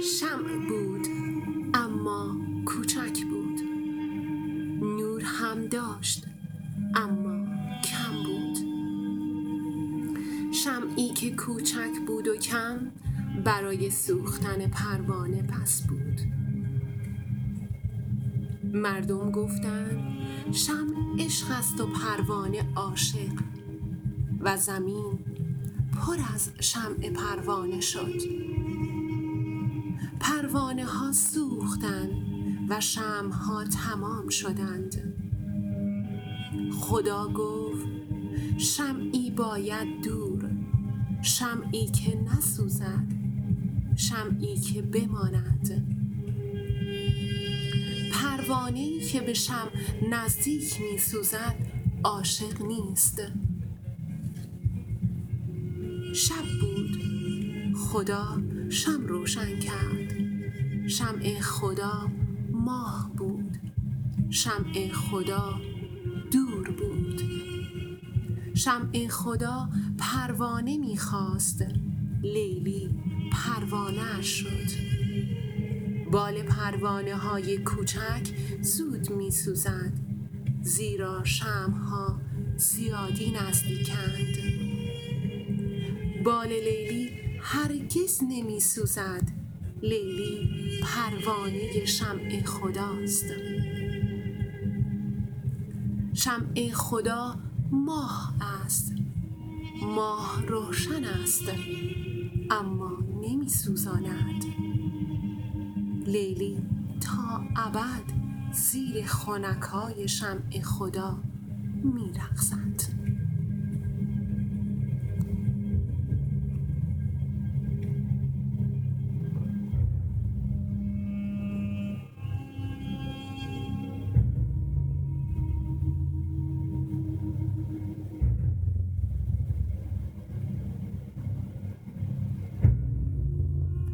شمع بود اما کوچک بود، نور هم داشت اما کم بود. شمعی که کوچک بود و کم برای سوختن پروانه بس بود. مردم گفتند شمع عشق است و پروانه عاشق، و زمین پر از شمع پروانه شد. پروانه ها سوختند و شمع ها تمام شدند. خدا گفت شمعی باید دور، شمعی که نسوزد، شمعی که بماند. پروانه‌ای که به شمع نزدیک می سوزد عاشق نیست. شب بود، خدا شمع روشن کرد. شمع خدا ماه بود، شمع خدا دور بود. شمع خدا پروانه می خواست، لیلی پروانه اش شد. بال پروانه های کوچک زود می سوزد، زیرا شمع ها زیادی نزدیکند. بال لیلی هرگز نمی سوزد، لیلی پروانه شمع خداست. شمع خدا ماه است، ماه روشن است اما نمی سوزاند. لیلی تا ابد زیر خنک‌های شمع خدا می رقصد.